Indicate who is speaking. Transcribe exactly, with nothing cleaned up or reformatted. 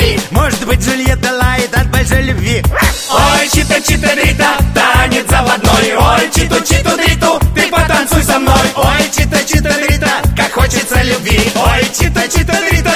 Speaker 1: говори.
Speaker 2: Может быть, Джульетта лает от большой любви.
Speaker 1: Ой, чита, чита, дрита, танец заводной. Ой, читу, читу, дриту, ты потанцуй со мной.
Speaker 2: Ой, чита, чита, дрита,
Speaker 1: Как хочется любви.
Speaker 2: ой, чита, чита, дрита,